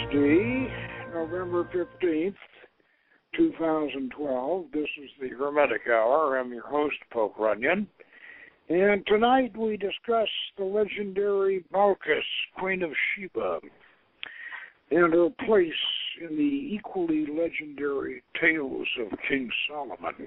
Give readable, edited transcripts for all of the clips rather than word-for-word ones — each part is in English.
Thursday, November 15th, 2012. This is the Hermetic Hour. I'm your host, Poke Runyon. And tonight we discuss the legendary Balkis, Queen of Sheba, and her place in the equally legendary tales of King Solomon.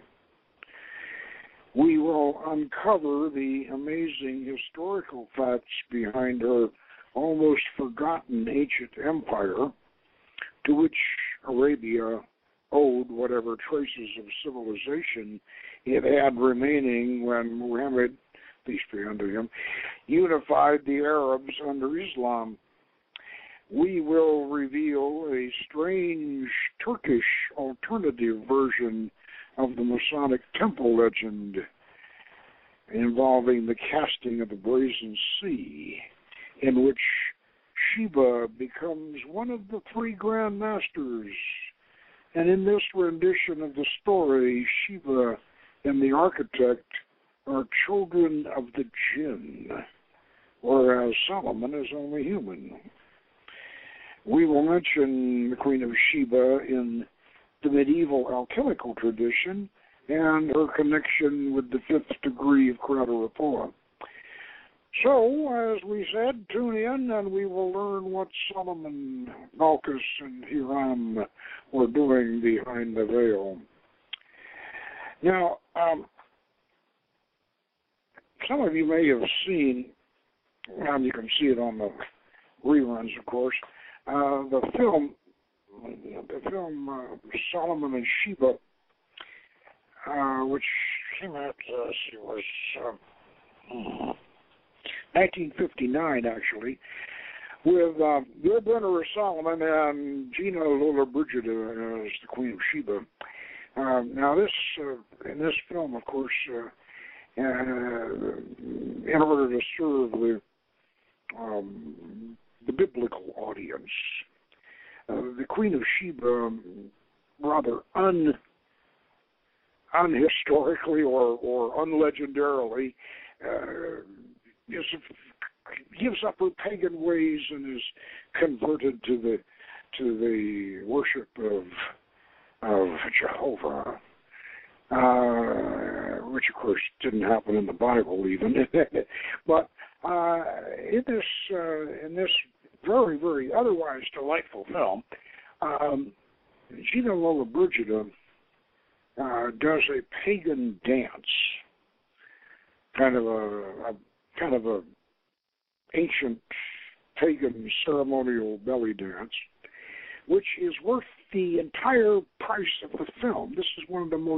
We will uncover the amazing historical facts behind her almost forgotten ancient empire, to which Arabia owed whatever traces of civilization it had remaining when Muhammad, peace be unto him, unified the Arabs under Islam. We will reveal a strange Turkish alternative version of the Masonic temple legend involving the casting of the Brazen Sea, in which Sheba becomes one of the three Grand Masters. And in this rendition of the story, Sheba and the architect are children of the jinn, whereas Solomon is only human. We will mention the Queen of Sheba in the medieval alchemical tradition and her connection with the fifth degree of Kratarapoa. So, as we said, tune in and we will learn what Solomon, Balkis, and Hiram were doing behind the veil. Now, some of you may have seen, and you can see it on the reruns, of course, the film Solomon and Sheba, which came out, was 1959, actually, with Bill Brenner as Solomon and Gina Lollobrigida as the Queen of Sheba. Now, in this film, of course, in order to serve the biblical audience, the Queen of Sheba, rather unhistorically or unlegendarily, gives up her pagan ways and is converted to the worship of Jehovah, which of course didn't happen in the Bible even. But in this very, very otherwise delightful film, Gina Lollobrigida does a pagan dance, kind of a ancient pagan ceremonial belly dance, which is worth the entire price of the film. This is one of the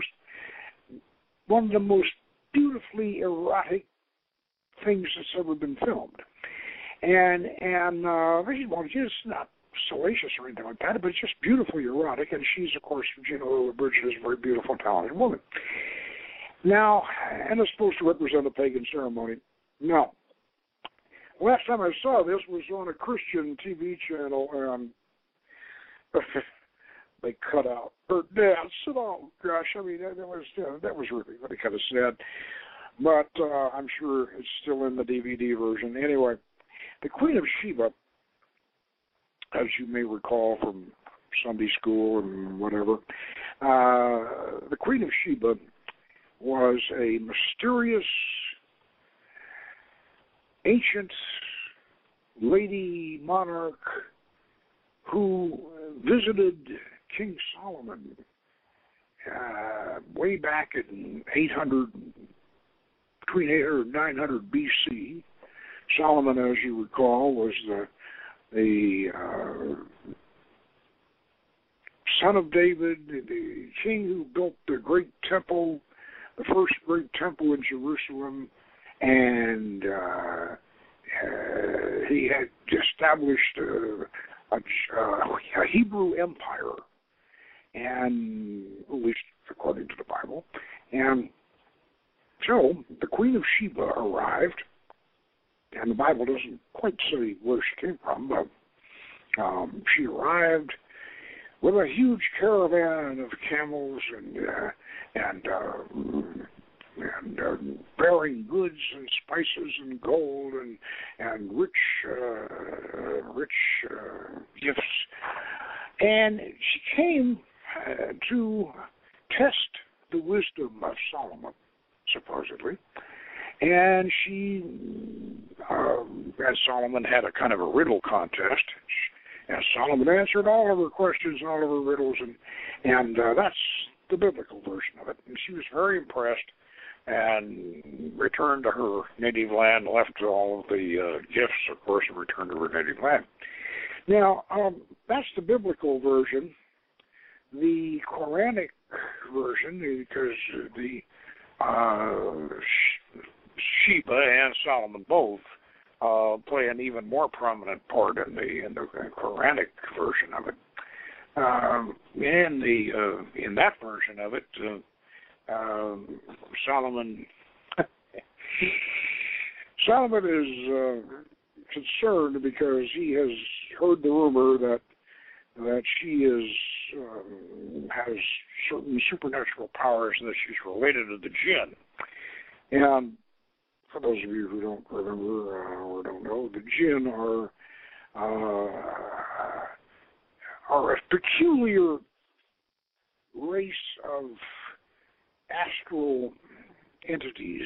most beautifully erotic things that's ever been filmed. And it's not salacious or anything like that, but it's just beautifully erotic, and she's, of course, Gina Lollobrigida is a very beautiful, talented woman. Now, and it's supposed to represent a pagan ceremony. No. Last time I saw this was on a Christian TV channel, and they cut out her dance. And oh gosh, I mean that was really kind of sad. But I'm sure it's still in the DVD version. Anyway, the Queen of Sheba, as you may recall from Sunday school and whatever, the Queen of Sheba was a mysterious, ancient lady monarch who visited King Solomon way back in between 800 and 900 BC. Solomon, as you recall, was the son of David, the king who built the great temple, the first great temple in Jerusalem, and he had established a Hebrew empire, and at least according to the Bible. And so the Queen of Sheba arrived, and the Bible doesn't quite say where she came from, but she arrived with a huge caravan of camels and very bearing goods and spices and gold and rich gifts. And she came to test the wisdom of Solomon, supposedly. And she, as Solomon had a kind of a riddle contest, and Solomon answered all of her questions and all of her riddles, and that's the biblical version of it. And she was very impressed and returned to her native land, left all of the gifts, of course, and returned to her native land. Now, that's the biblical version. The Quranic version, because the Sheba and Solomon both play an even more prominent part in the Quranic version of it. In that version of it, Solomon is concerned because he has heard the rumor that she has certain supernatural powers and that she's related to the jinn. And for those of you who don't remember or don't know, the jinn are a peculiar race of astral entities.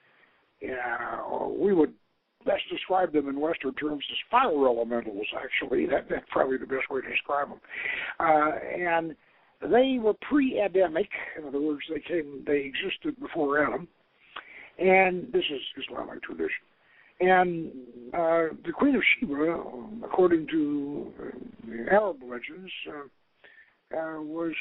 We would best describe them in Western terms as fire elementals, actually. That's probably the best way to describe them. And they were pre-Adamic. In other words, they existed before Adam. And this is Islamic tradition. And the Queen of Sheba, according to Arab legends, was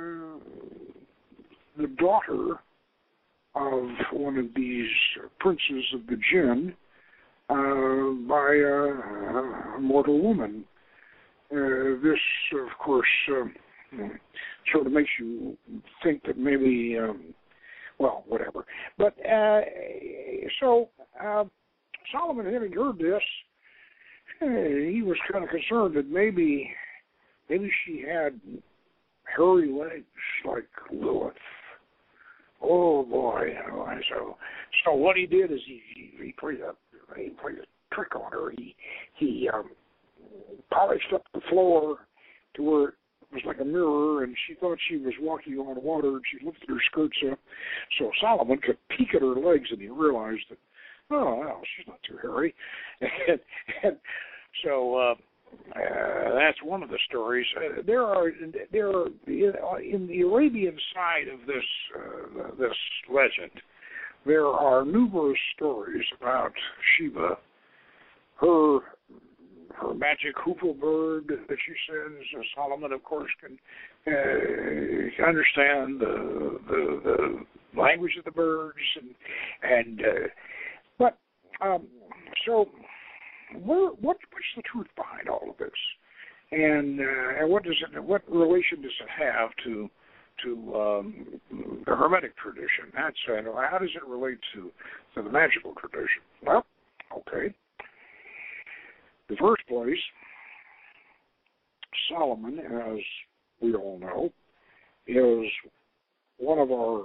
the daughter of one of these princes of the jinn by a mortal woman. This, of course, sort of makes you think that maybe, well, whatever. But so Solomon, having heard this, he was kind of concerned that maybe she had hairy legs like Lilith. Oh boy! And so what he did is he played a trick on her. He polished up the floor to where it was like a mirror, and she thought she was walking on water, and she lifted her skirts up so Solomon could peek at her legs, and he realized that, oh, well, she's not too hairy. and so that's one of the stories. There are in the Arabian side of this legend, there are numerous stories about Sheba, her magic hoofle bird that she sends. Solomon, of course, can understand the language of the birds, but so what's the truth behind all of this, and what relation does it have to the Hermetic tradition? That's how does it relate to the magical tradition? Well, okay. In the first place, Solomon, as we all know, is one of our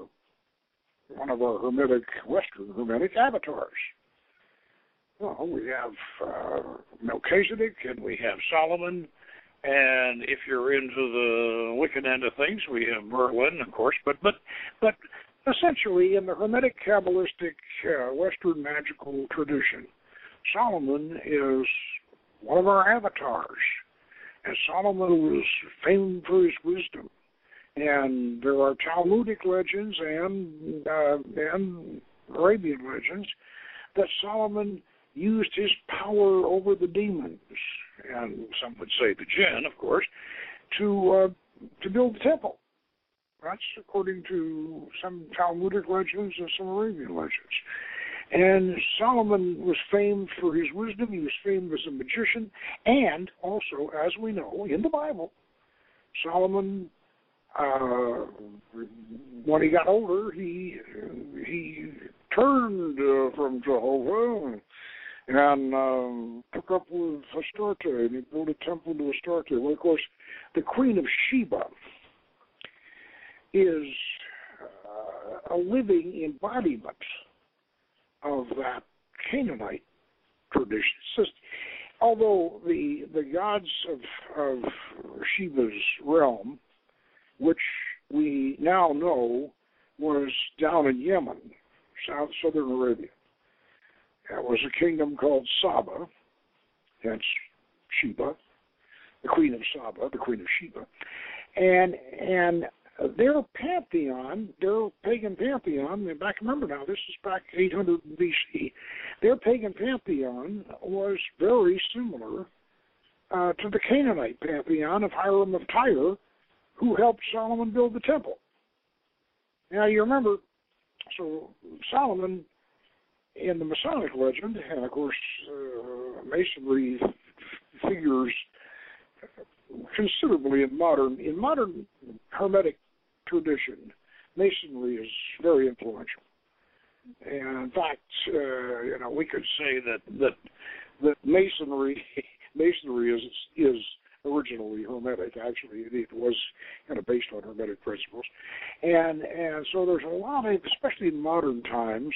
Western Hermetic avatars. Well, we have Melchizedek and we have Solomon, and if you're into the Wiccan end of things, we have Merlin, of course. But essentially, in the Hermetic Kabbalistic Western magical tradition, Solomon is one of our avatars, and Solomon was famed for his wisdom. And there are Talmudic legends and Arabian legends that Solomon used his power over the demons, and some would say the jinn, of course, to build the temple. That's according to some Talmudic legends and some Arabian legends. And Solomon was famed for his wisdom. He was famed as a magician. And also, as we know, in the Bible, Solomon, when he got older, he turned from Jehovah and took up with Astarte, and he built a temple to Astarte. Well, of course, the Queen of Sheba is a living embodiment of that Canaanite tradition. It's just, although the gods of Sheba's realm, which we now know was down in Yemen, southern Arabia, there was a kingdom called Saba, hence Sheba, the queen of Saba, the queen of Sheba, and their pantheon, their pagan pantheon, remember now, this is back 800 BC, their pagan pantheon was very similar to the Canaanite pantheon of Hiram of Tyre, who helped Solomon build the temple. Now, you remember, so Solomon, in the Masonic legend, and of course, Masonry figures considerably in modern Hermetic tradition, Masonry is very influential. And in fact, we could say that Masonry is originally Hermetic. Actually, it was kind of based on Hermetic principles, and so there's a lot of, especially in modern times,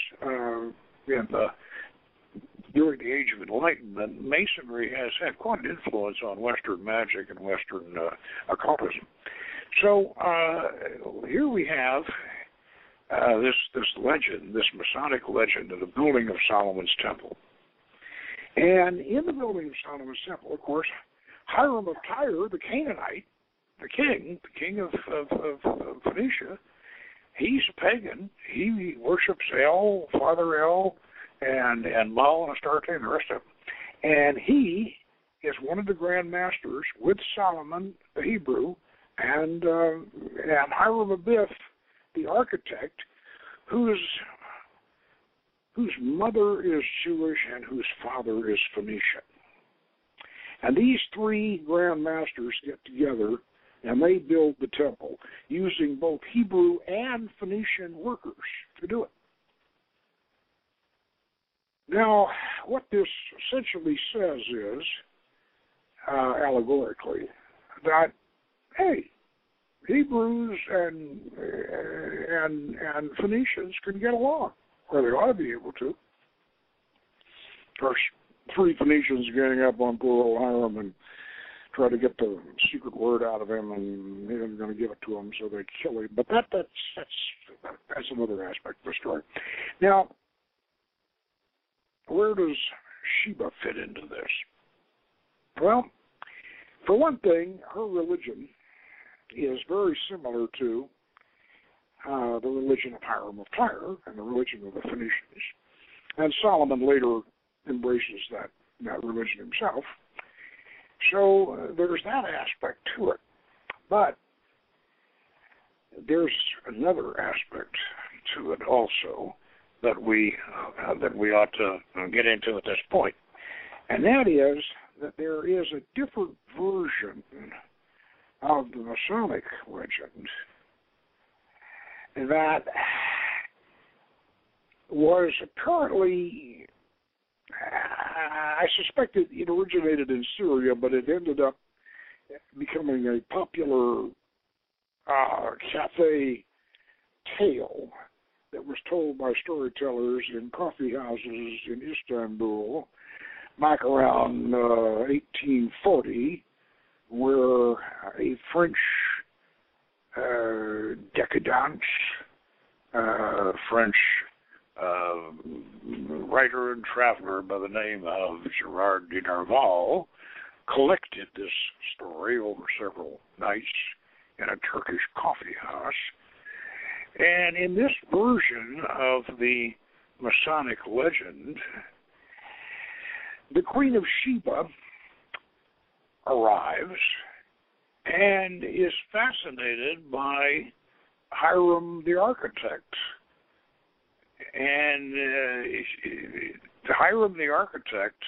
during the Age of Enlightenment, Masonry has had quite an influence on Western magic and Western occultism. So here we have this legend, this Masonic legend of the building of Solomon's temple. And in the building of Solomon's temple, of course, Hiram of Tyre, the Canaanite, the king of Phoenicia, he's a pagan. He worships El, Father El, and Baal and Astarte and the rest of them. And he is one of the Grand Masters with Solomon, the Hebrew, and Hiram Abiff, the architect, whose mother is Jewish and whose father is Phoenician. And these three Grand Masters get together and they build the temple using both Hebrew and Phoenician workers to do it. Now, what this essentially says is, allegorically, that, hey, Hebrews and Phoenicians can get along, or they ought to be able to. Of course, three Phoenicians ganging up on poor old Hiram and try to get the secret word out of him, and they're going to give it to him, so they kill him. But that's another aspect of the story. Now, where does Sheba fit into this? Well, for one thing, her religion is very similar to the religion of Hiram of Tyre and the religion of the Phoenicians. And Solomon later embraces that religion himself. So there's that aspect to it. But there's another aspect to it also that we ought to get into at this point. And that is that there is a different version of the Masonic legend that was apparently, I suspect it originated in Syria, but it ended up becoming a popular cafe tale that was told by storytellers in coffee houses in Istanbul back around 1840, where a French decadent, French writer and traveler by the name of Gerard de Nerval collected this story over several nights in a Turkish coffee house. And in this version of the Masonic legend, the Queen of Sheba arrives and is fascinated by Hiram the architect. And Hiram the architect,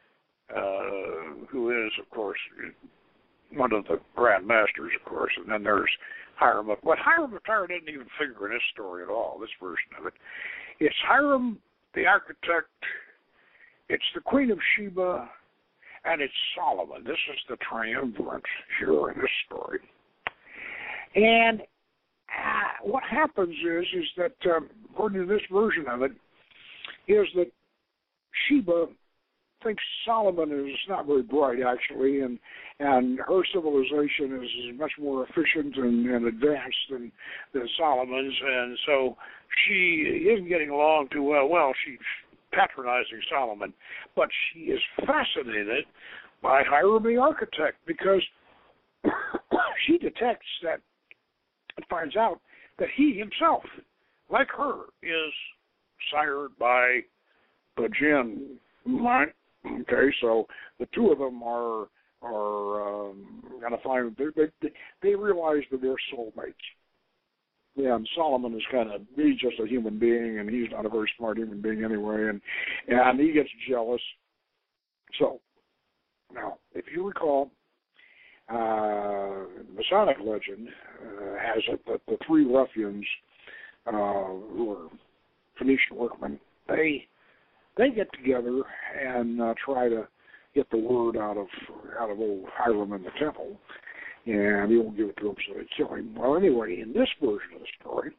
who is, of course, one of the Grand Masters, of course, and then there's Hiram. But Hiram of Tyre didn't even figure in this story at all, this version of it. It's Hiram the architect, it's the Queen of Sheba, and it's Solomon. This is the triumvirate here in this story. And what happens is that, according to this version of it, is that Sheba thinks Solomon is not very bright, actually, and her civilization is much more efficient and advanced than Solomon's, and so she isn't getting along too well. Well, she's patronizing Solomon, but she is fascinated by Hiram the architect because she detects that and finds out that he himself, like her, is sired by the jinn. Right? Okay, so the two of them are going to find they realize that they're soulmates. Yeah, and Solomon is he's just a human being, and he's not a very smart human being anyway, and he gets jealous. So now, if you recall, Masonic legend has it that the three ruffians who are Phoenician workmen, they get together and try to get the word out of old Hiram in the temple, and he won't give it to them, so they kill him. Well, anyway, in this version of the story,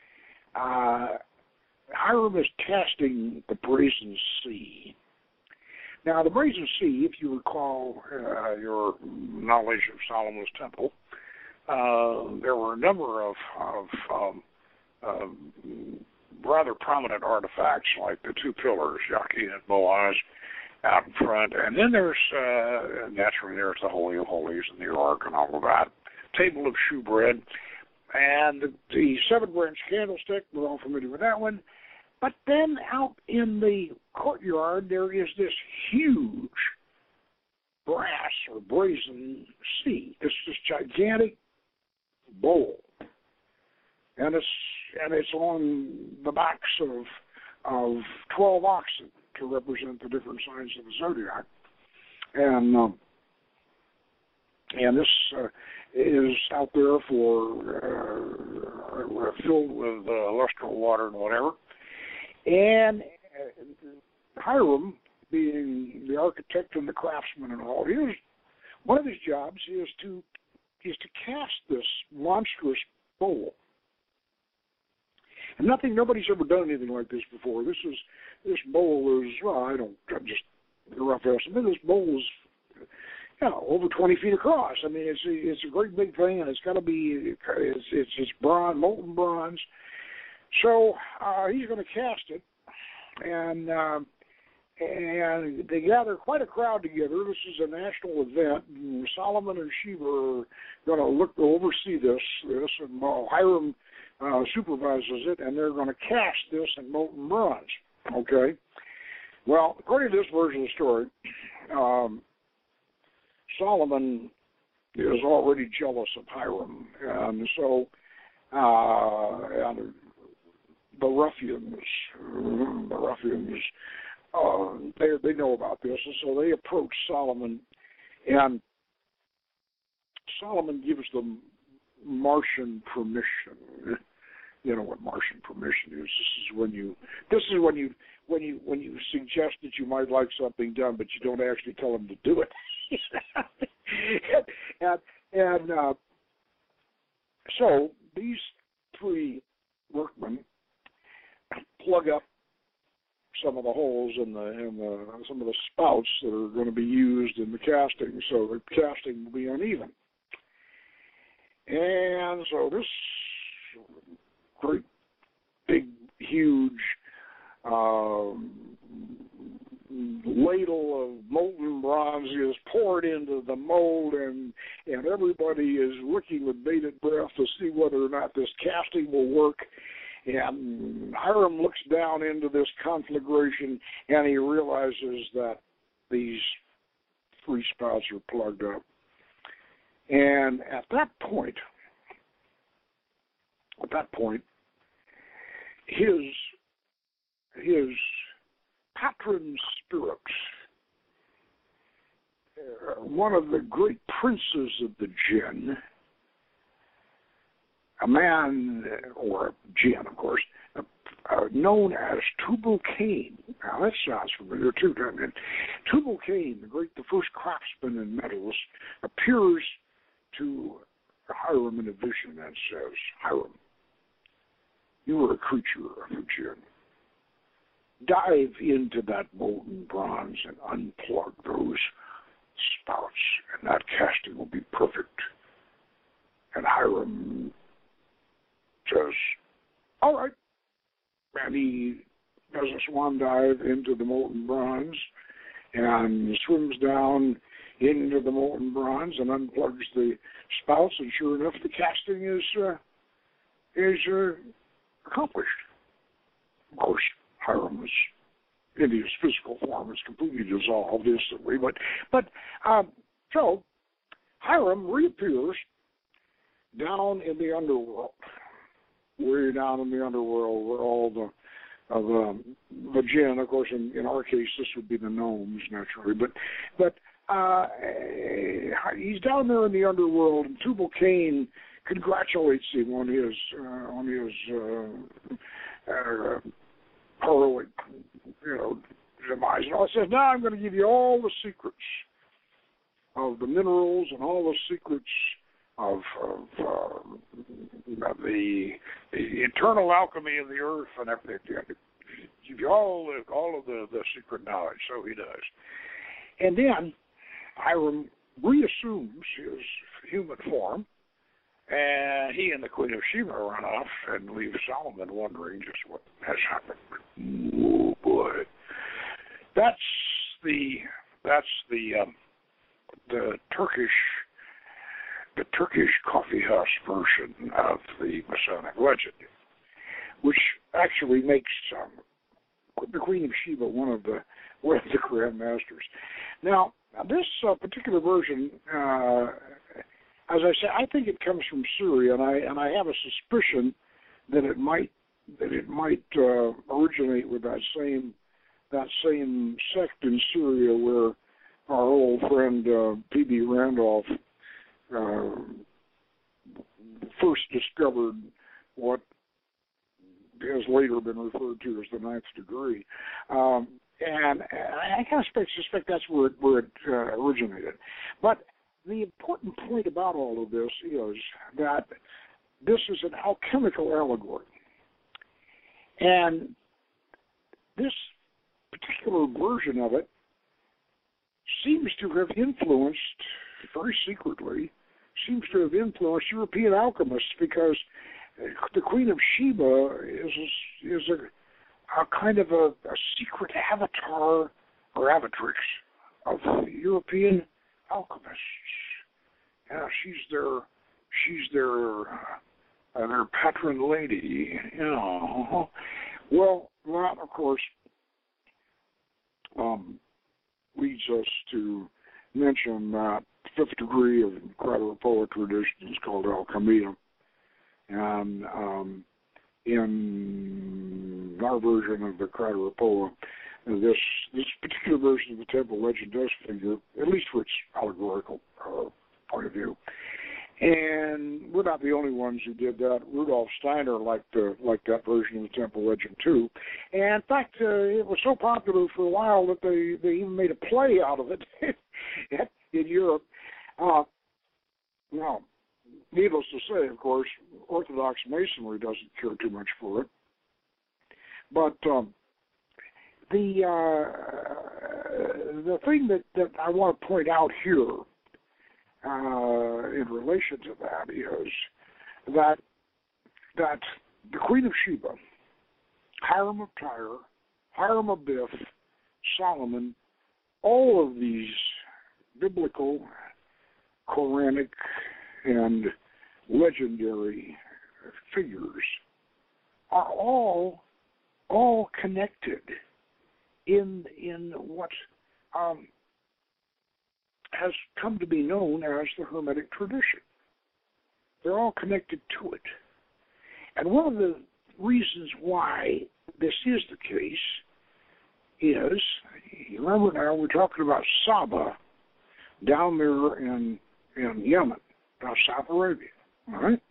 Hiram is casting the Brazen Sea. Now, the Brazen Sea, if you recall your knowledge of Solomon's temple, there were a number of rather prominent artifacts like the two pillars, Yakin and Boaz, out in front. And then there's, naturally, there's the Holy of Holies and the Ark and all of that. Table of shewbread. And the seven-branch candlestick, we're all familiar with that one. But then out in the courtyard, there is this huge brass or brazen sea. It's this gigantic bowl. And it's on the backs of 12 oxen to represent the different signs of the zodiac, and this is out there for filled with lustral water and whatever. And Hiram, being the architect and the craftsman and all, one of his jobs is to cast this monstrous bowl. And nobody's ever done anything like this before. This bowl is, well, I'm just a rough estimate. This bowl is, over 20 feet across. I mean, it's a great big thing, and it's got to be, it's bronze, molten bronze. So he's going to cast it, and they gather quite a crowd together. This is a national event. And Solomon and Sheba are going to oversee this, and Hiram supervises it, and they're going to cast this in molten bronze. Okay? Well, according to this version of the story, Solomon is already jealous of Hiram, and so the ruffians, they know about this, and so they approach Solomon, and Solomon gives them Martian permission. You know what Martian permission is. This is when you suggest that you might like something done, but you don't actually tell them to do it. and so these three workmen plug up some of the holes in some of the spouts that are going to be used in the casting, so the casting will be uneven. And so this great, big, huge ladle of molten bronze is poured into the mold, and everybody is looking with bated breath to see whether or not this casting will work. And Hiram looks down into this conflagration, and he realizes that these three spouts are plugged up. And at that point, his patron spirit, one of the great princes of the jinn, a man, or a jinn, of course, known as Tubal-Cain. Now, that sounds familiar, too, doesn't it? Tubal-Cain, the first craftsman in metals, appears to Hiram in a vision and says, Hiram, you are a creature of the jinn. dive into that molten bronze and unplug those spouts, and that casting will be perfect. And Hiram says, all right. And he does a swan dive into the molten bronze and swims down into the molten bronze and unplugs the spouts, and sure enough, the casting is accomplished. Of course, Hiram is in his physical form is completely dissolved instantly, so Hiram reappears down in the underworld, way down in the underworld where all the jinn, of course, in our case, this would be the gnomes, naturally, but he's down there in the underworld, and Tubal-Cain congratulates him on his heroic, demise. And all says, now I'm going to give you all the secrets of the minerals and all the secrets of the eternal alchemy of the earth and everything. Give you all of the secret knowledge. So he does. And then Hiram reassumes his human form, and he and the Queen of Sheba run off and leave Solomon wondering just what has happened. Oh boy, that's the Turkish coffee house version of the Masonic legend, which actually makes the Queen of Sheba one of the Grand Masters. Now, this particular version, as I say, I think it comes from Syria, and I have a suspicion that it might originate with that same sect in Syria where our old friend P.B. Randolph first discovered what has later been referred to as the ninth degree. And I kind of suspect that's where it originated. But the important point about all of this is that this is an alchemical allegory. And this particular version of it seems to have influenced, very secretly, European alchemists, because the Queen of Sheba is a kind of a secret avatar or avatrix of European alchemists. Yeah, she's their patron lady. Well, that of course leads us to mention that fifth degree of Kratarapoa tradition is called alchemia, and in our version of the Kratarapoa, this particular version of the temple legend does figure, at least for its allegorical point of view. And we're not the only ones who did that. Rudolf Steiner liked that version of the temple legend too. And in fact, it was so popular for a while that they even made a play out of it in Europe. Now, needless to say, of course, Orthodox Masonry doesn't care too much for it. But the thing that I want to point out here in relation to that is that the Queen of Sheba, Hiram of Tyre, Hiram of Biff, Solomon, all of these biblical, Quranic, and legendary figures are all connected in what has come to be known as the Hermetic tradition. They're all connected to it. And one of the reasons why this is the case is, you remember now, we're talking about Saba down there in Yemen, now South Arabia, all right?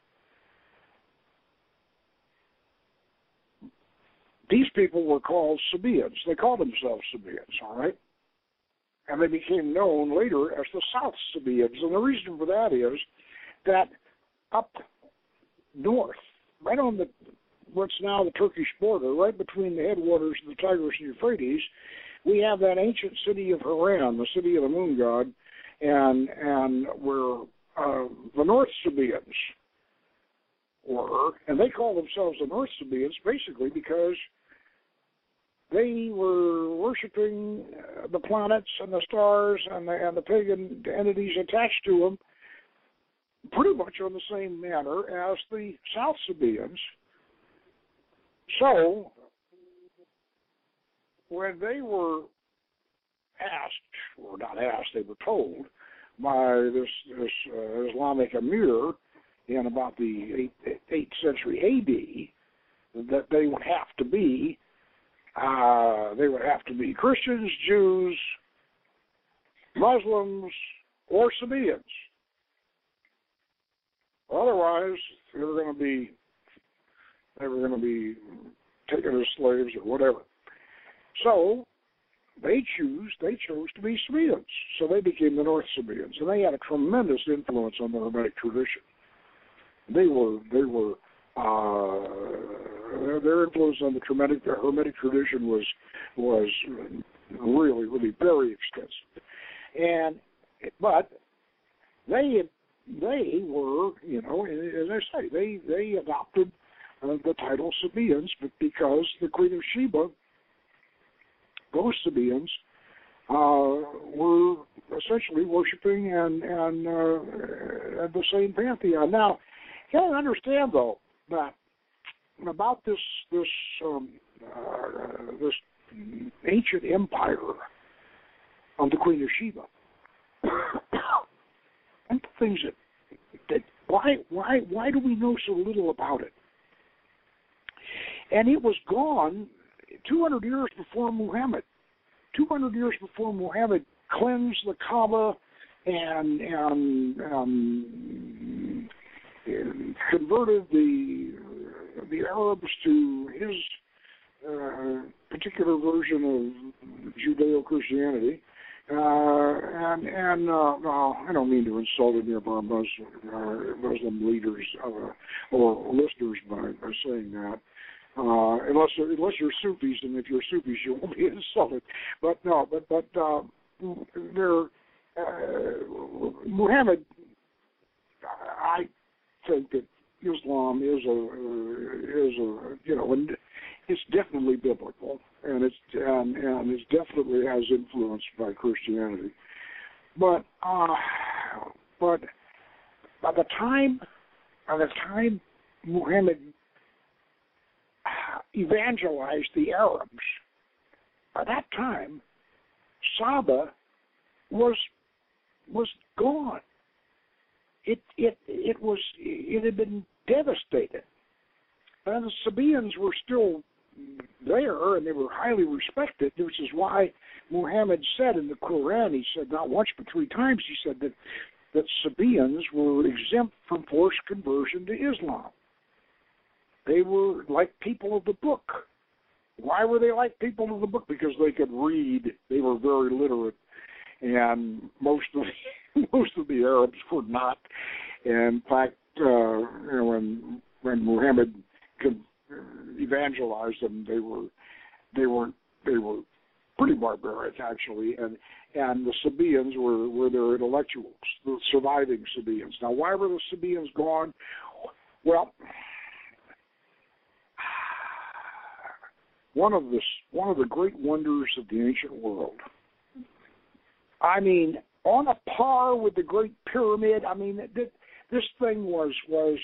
These people were called Sabaeans. They called themselves Sabaeans, all right? And they became known later as the South Sabaeans. And the reason for that is that up north, right on the what's now the Turkish border, right between the headwaters of the Tigris and Euphrates, we have that ancient city of Haran, the city of the moon god, and where the North Sabaeans were, and they call themselves the North Sabaeans basically because they were worshiping the planets and the stars and the pagan entities attached to them pretty much on the same manner as the South Sabaeans. So, when they were asked, or not asked, they were told by this Islamic emir in about the 8th century AD that they would have to be Christians, Jews, Muslims, or Sabaeans. Otherwise, they were going to be taken as slaves or whatever. So they chose to be Sabaeans. So they became the North Sabaeans, and they had a tremendous influence on the Hermetic tradition. Their influence on the Hermetic tradition was really, really very extensive. But they were, as I say, they adopted the title Sabaeans, but because the Queen of Sheba, those Sabaeans were essentially worshiping and the same pantheon. Now, you got to understand though that about this ancient empire of the Queen of Sheba. One of the things that why do we know so little about it? And it was gone 200 years before Muhammad. 200 years before Muhammad cleansed the Kaaba and converted the Arabs to his particular version of Judeo-Christianity. I don't mean to insult any of our Muslim leaders or listeners by saying that, unless you're Sufis, and if you're Sufis, you won't be insulted. But Muhammad, I think that Islam is it's definitely biblical, and it definitely has influence by Christianity. But by the time Muhammad evangelized the Arabs, by that time Saba was gone. It had been devastated. And the Sabaeans were still there, and they were highly respected, which is why Muhammad said in the Quran, he said not once but 3 times, he said that Sabaeans were exempt from forced conversion to Islam. They were like people of the book. Why were they like people of the book? Because they could read. They were very literate, and most of the Arabs were not. And in fact, when Muhammad could evangelize them, they were pretty barbaric actually, and the Sabaeans were their intellectuals, the surviving Sabaeans. Now, why were the Sabaeans gone? Well, one of the great wonders of the ancient world. I mean, on a par with the Great Pyramid. I mean, this thing was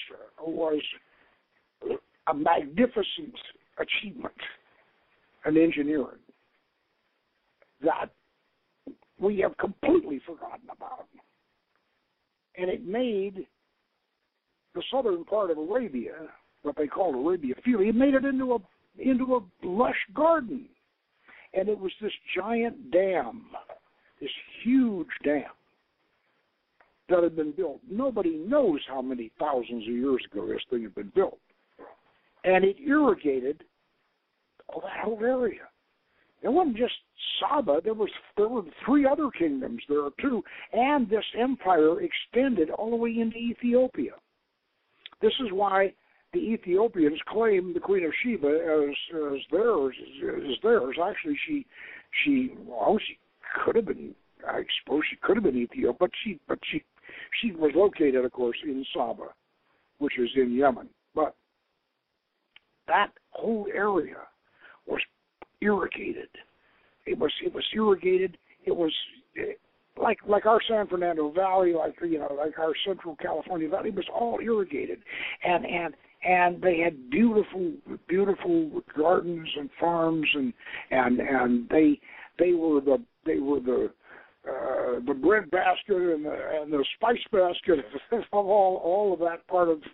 a magnificent achievement in engineering that we have completely forgotten about. And it made the southern part of Arabia, what they called Arabia Fili, it made it into a lush garden. And it was this giant dam, this huge dam that had been built. Nobody knows how many thousands of years ago this thing had been built. And it irrigated that whole area. It wasn't just Saba. There were 3 other kingdoms there too, and this empire extended all the way into Ethiopia. This is why the Ethiopians claim the Queen of Sheba as theirs. Actually, she could have been. I suppose she could have been Ethiopian, but she was located, of course, in Saba, which is in Yemen. But that whole area was irrigated. It was irrigated. It was like our San Fernando Valley, like our Central California Valley. It was all irrigated, and they had beautiful gardens and farms, and they were the bread basket and the spice basket of all of that part of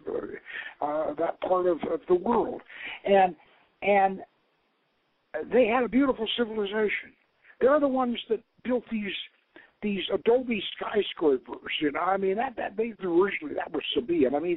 the world, and they had a beautiful civilization. They're the ones that built these adobe skyscrapers. I mean that originally that was Sabaean. I mean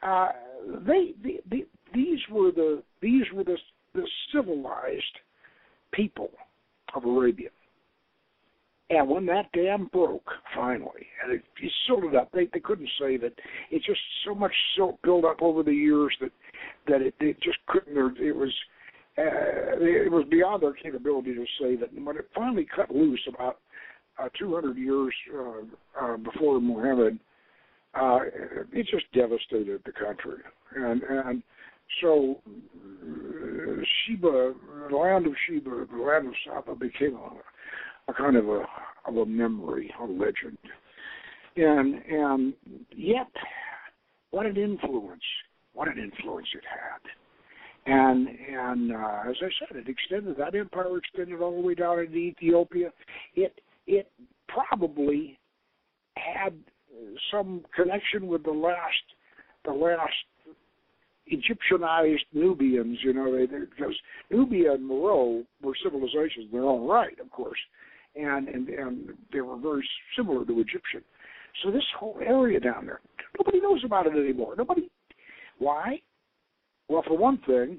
these were the civilized people of Arabia. And when that dam broke, finally, and it sealed it up, they couldn't say that. It just so much silt built up over the years that it just couldn't. It was beyond their capability to say that. And when it finally cut loose about 200 years before Muhammad, it just devastated the country. And so Sheba, the land of Sheba, the land of Saba, became a kind of a memory, a legend, and yet, what an influence it had, and as I said, that empire extended all the way down into Ethiopia. It probably had some connection with the last Egyptianized Nubians, because Nubia and Meroe were civilizations in their own right, of course, and they were very similar to Egyptian. So this whole area down there, nobody knows about it anymore. Nobody. Why? Well, for one thing,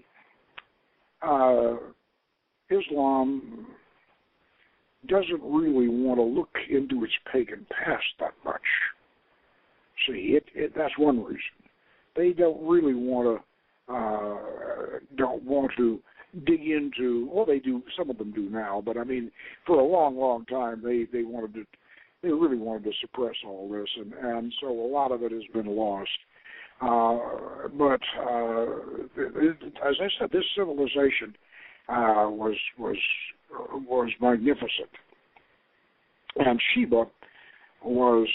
Islam doesn't really want to look into its pagan past that much. See, that's one reason. They don't really want to dig into. Well, they do. Some of them do now, but I mean, for a long time, they really wanted to suppress all this, and so a lot of it has been lost. But as I said, this civilization was magnificent, and Sheba was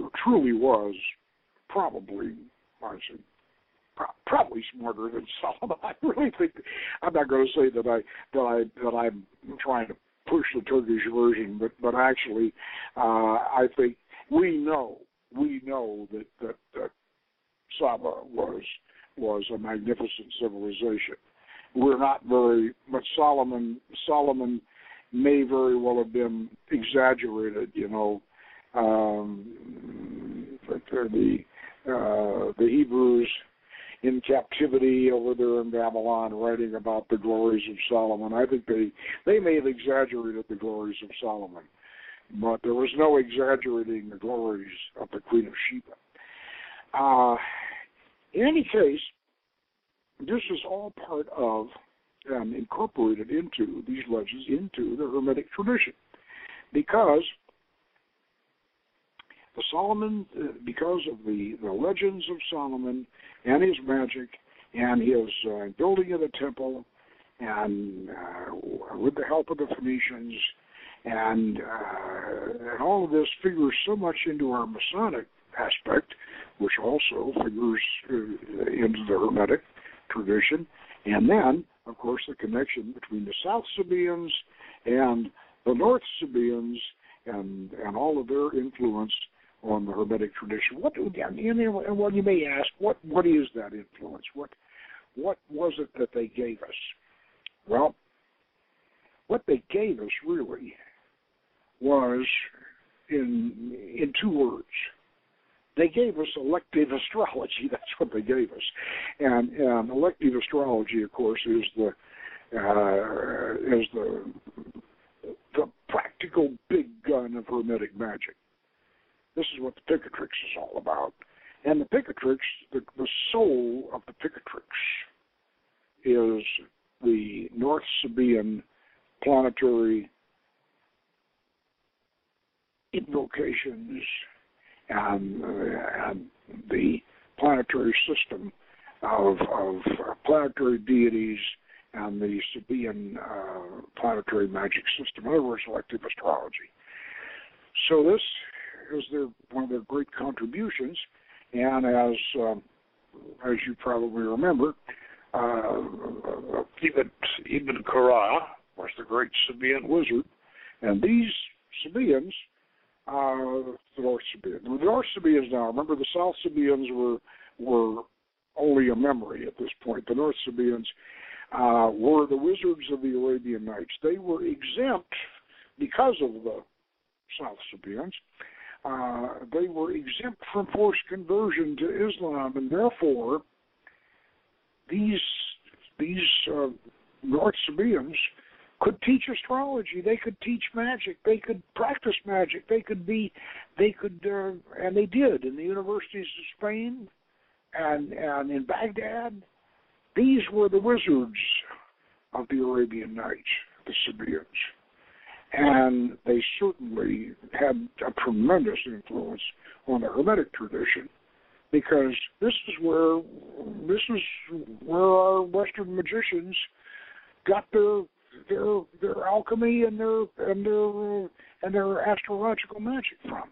probably, probably smarter than Solomon. I really think. I'm not going to say that I'm trying to push the Turkish version, but actually, I think we know that Saba was a magnificent civilization. We're not very, but Solomon may very well have been exaggerated, but the Hebrews in captivity over there in Babylon, writing about the glories of Solomon. I think they may have exaggerated the glories of Solomon, but there was no exaggerating the glories of the Queen of Sheba. In any case, this is all part of and incorporated into these legends into the Hermetic tradition, because because of the legends of Solomon and his magic and his building of the temple, and with the help of the Phoenicians, and all of this figures so much into our Masonic aspect, which also figures into the Hermetic tradition, and then, of course, the connection between the South Sabaeans and the North Sabaeans, and all of their influence on the Hermetic tradition. Well, you may ask, what is that influence? What was it that they gave us? Well, what they gave us really was in two words. They gave us elective astrology. That's what they gave us, and elective astrology, of course, is the practical big gun of Hermetic magic. This is what the Picatrix is all about, And the Picatrix, the soul of the Picatrix is the North Sabaean planetary invocations and the planetary system of planetary deities and the Sabaean planetary magic system, in other words, elective astrology. So this is one of their great contributions, and as you probably remember, Ibn Qara was the great Sabaean wizard, and these Sabaeans, the North Sabaeans now, remember the South Sabaeans were only a memory at this point. The North Sabaeans were the wizards of the Arabian Nights. They were exempt because of the South Sabaeans. They were exempt from forced conversion to Islam, and therefore these North Sabaeans could teach astrology. They could teach magic. They could practice magic. And they did in the universities of Spain and in Baghdad. These were the wizards of the Arabian Nights, the Sabaeans. And they certainly had a tremendous influence on the Hermetic tradition, because this is where our Western magicians got their alchemy and their astrological magic from.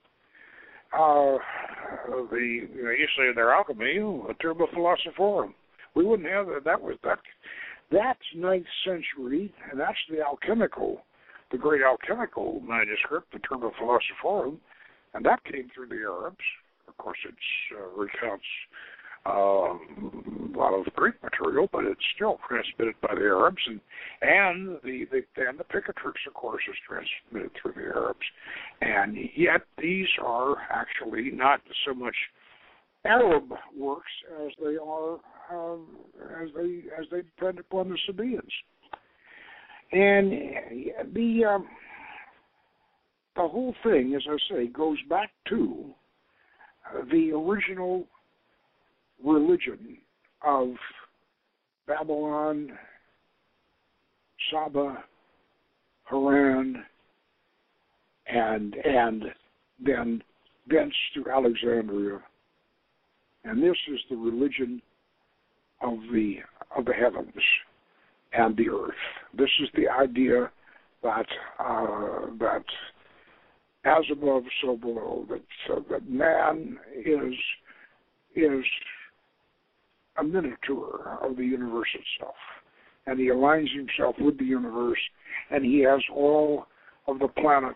You say their alchemy, Turba Philosophorum. We wouldn't have that. That's 9th century, and that's the great alchemical manuscript, the Turba Philosophorum, and that came through the Arabs. Of course, it recounts a lot of Greek material, but it's still transmitted by the Arabs, and the Picatrix, of course, is transmitted through the Arabs. And yet, these are actually not so much Arab works as they are as they depend upon the Sabaeans. And the whole thing, as I say, goes back to the original religion of Babylon, Saba, Haran, and then thence to Alexandria. And this is the religion of the heavens and the earth. This is the idea that as above, so below. That man is a miniature of the universe itself, and he aligns himself with the universe, and he has all of the planets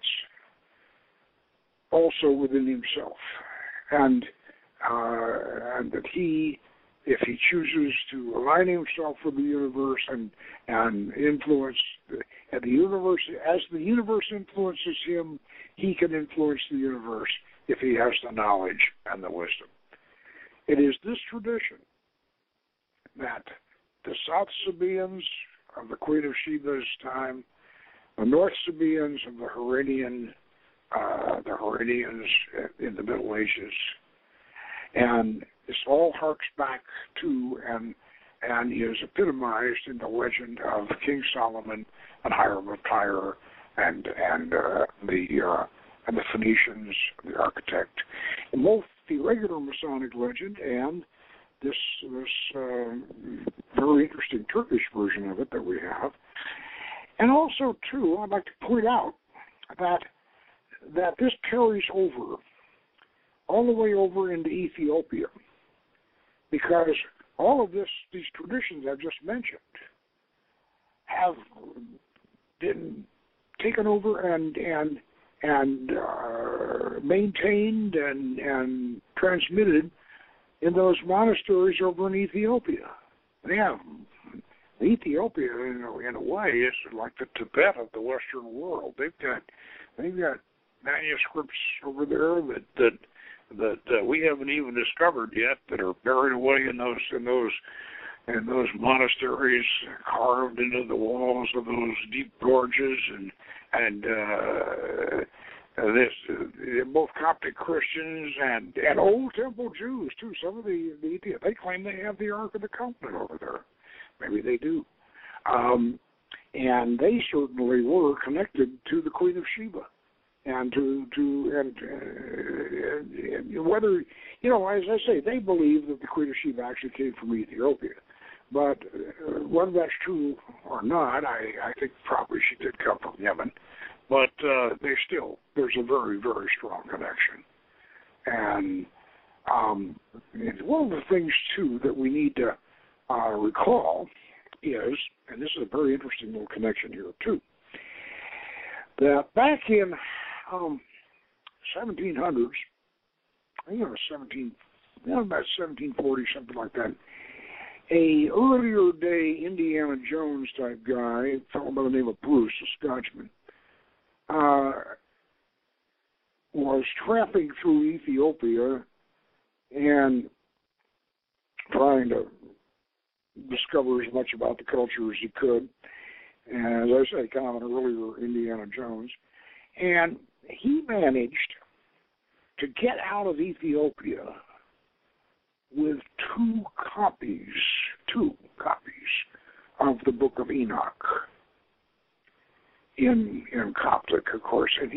also within himself, and that he, if he chooses to align himself with the universe and influence the universe, as the universe influences him, he can influence the universe if he has the knowledge and the wisdom. It is this tradition that the South Sabaeans of the Queen of Sheba's time, the North Sabaeans of the Haranians in the Middle Ages, and this all harks back to and is epitomized in the legend of King Solomon and Hiram of Tyre and the Phoenicians, the architect, in both the regular Masonic legend and this very interesting Turkish version of it that we have. And also, too, I'd like to point out that this carries over all the way over into Ethiopia, because all of these traditions I've just mentioned have been taken over and maintained and transmitted in those monasteries over in Ethiopia. Yeah, Ethiopia, in a way, is like the Tibet of the Western world. They've got manuscripts over there that we haven't even discovered yet, that are buried away in those monasteries, carved into the walls of those deep gorges, and both Coptic Christians and Old Temple Jews too. Some of they claim they have the Ark of the Covenant over there. Maybe they do. And they certainly were connected to the Queen of Sheba, and whether, as I say, they believe that the Queen of Sheba actually came from Ethiopia. But whether that's true or not, I think probably she did come from Yemen. But there's a very, very strong connection. And one of the things, too, that we need to recall is, and this is a very interesting little connection here, too, that back in 1700s, I think it was about 1740, something like that, a earlier day Indiana Jones type guy, a fellow by the name of Bruce, a Scotchman, was tramping through Ethiopia and trying to discover as much about the culture as he could. And as I say, kind of an earlier Indiana Jones. And he managed to get out of Ethiopia with two copies of the Book of Enoch in Coptic, of course. And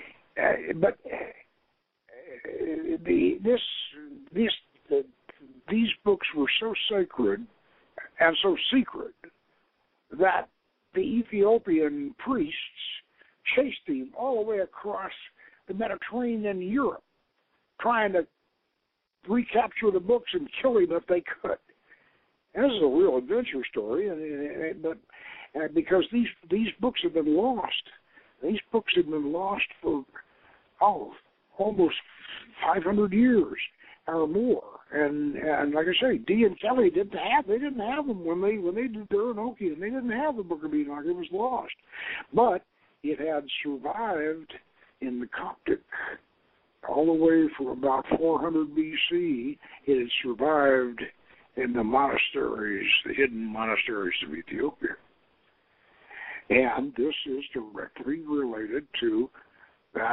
these books were so sacred and so secret that the Ethiopian priests chased him all the way across the Mediterranean and Europe, trying to recapture the books and kill him if they could. And this is a real adventure story, but because these books have been lost. These books have been lost for almost 500 years or more. And like I say, Dee and Kelly didn't have them when they did their Enochian. They didn't have the Book of Enoch. It was lost, but it had survived in the Coptic all the way from about 400 BC. It had survived in the monasteries, the hidden monasteries of Ethiopia. And this is directly related to that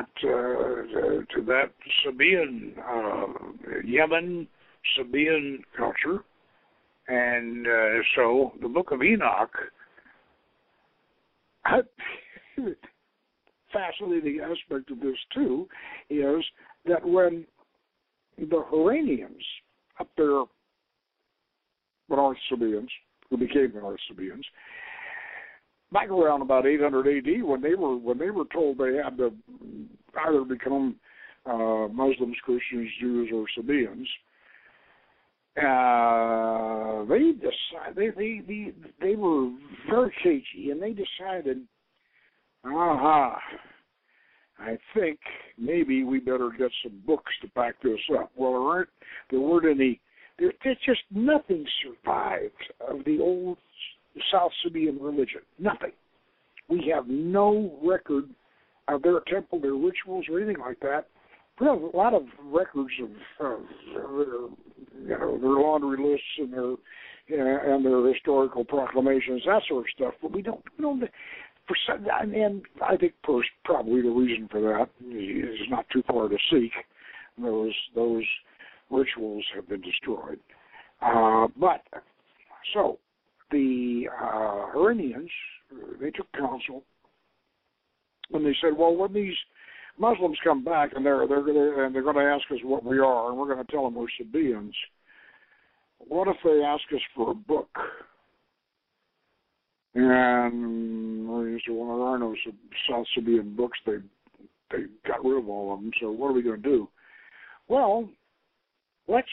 Sabaean, Yemen Sabaean culture. And so the Book of Enoch, fascinating aspect of this too, is that when the Iranians up there, the North Sabaeans, who became the North Sabaeans, back around about 800 AD, when they were told they had to either become Muslims, Christians, Jews, or Sabaeans, they were very cagey, and they decided, I think maybe we better get some books to back this up. Well, there weren't any. There's just nothing survived of the old South Sabaean religion. Nothing. We have no record of their temple, their rituals, or anything like that. We have a lot of records of their laundry lists and their historical proclamations, that sort of stuff. But we don't. And I think probably the reason for that is not too far to seek. Those rituals have been destroyed. But so the Iranians, they took counsel, and they said, well, when these Muslims come back and they're going to ask us what we are, and we're going to tell them we're Sabaeans, what if they ask us for a book? And well, there are no South Sabaean books. They got rid of all of them. So what are we going to do? Well, let's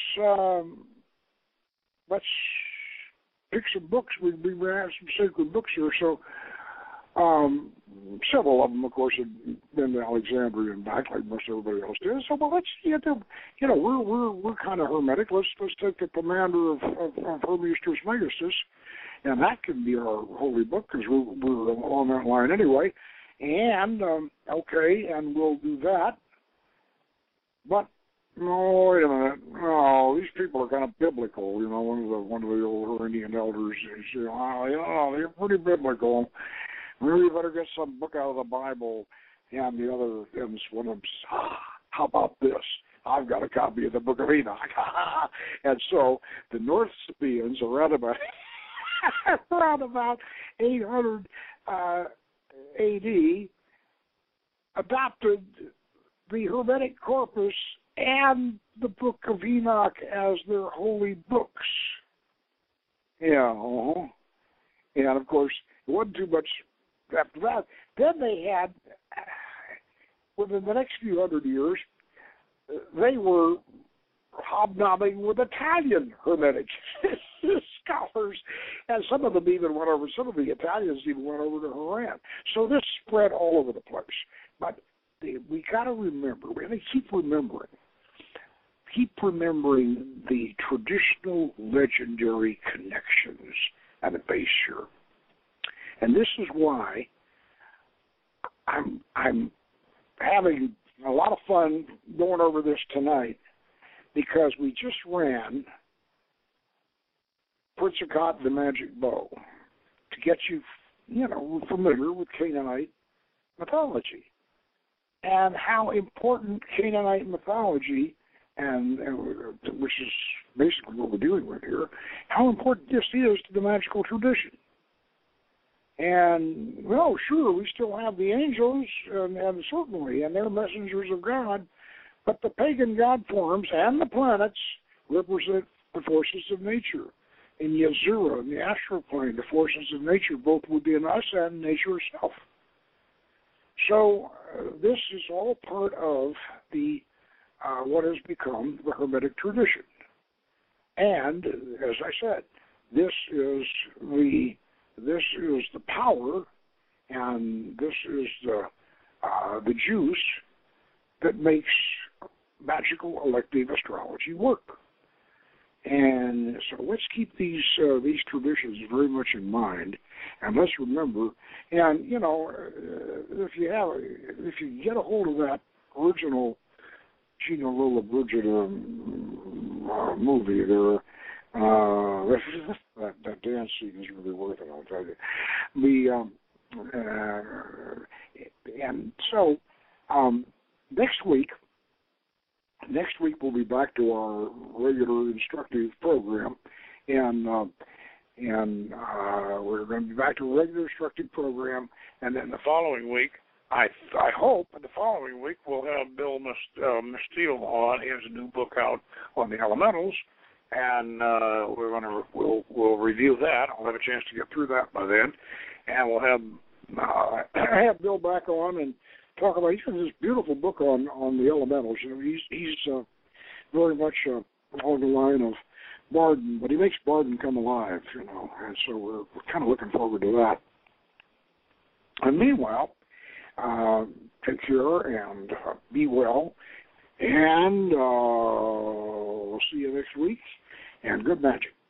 pick some books. We have some sacred books here. So several of them, of course, had been to Alexandria and back, like most everybody else did. So, well, let's we're kind of hermetic. Let's take the commander of Hermes Trismegistus, and that can be our holy book because we're on that line anyway. And okay, and we'll do that. But no, wait a minute. No, these people are kind of biblical. One of the old Indian elders said, they're pretty biblical. Maybe you better get some book out of the Bible. and the other, and one of them says, how about this? I've got a copy of the Book of Enoch. And so the North Sabaeans, around about 800 A.D., adopted the Hermetic corpus and the Book of Enoch as their holy books. Yeah, and of course, it wasn't too much after that. Then they had, within the next few hundred years, they were hobnobbing with Italian Hermetic scholars, and some of them even went over, some of the Italians even went over to Haran. So this spread all over the place. But we got to remember, we got to keep remembering the traditional legendary connections at the base here. And this is why I'm having a lot of fun going over this tonight, because we just ran Prince-Akat, the Magic Bow, to get you, familiar with Canaanite mythology and how important Canaanite mythology, and which is basically what we're dealing with here, how important this is to the magical tradition. And, well, sure, we still have the angels, and certainly, and they're messengers of God, but the pagan god forms and the planets represent the forces of nature. In Yazura, in the astral plane, the forces of nature, both within us and nature itself. So this is all part of the what has become the Hermetic tradition. And, as I said, this is the power, and this is the juice that makes magical elective astrology work. And so let's keep these traditions very much in mind, and let's remember. And if you get a hold of that original Gina Lollobrigida movie, there. That dance scene is really worth it, I'll tell you. And so next week we'll be back to our regular instructive program, and we're going to be back to a regular instructive program, and then the following week, I hope, the following week we'll have Bill Masteel on. He has a new book out on the elementals. And we'll review that. I'll have a chance to get through that by then, and we'll have Bill back on and talk about. He's got this beautiful book on the elementals. He's very much along the line of Barden, but he makes Barden come alive. And so we're kind of looking forward to that. And meanwhile, take care and be well, and we'll see you next week. And good magic.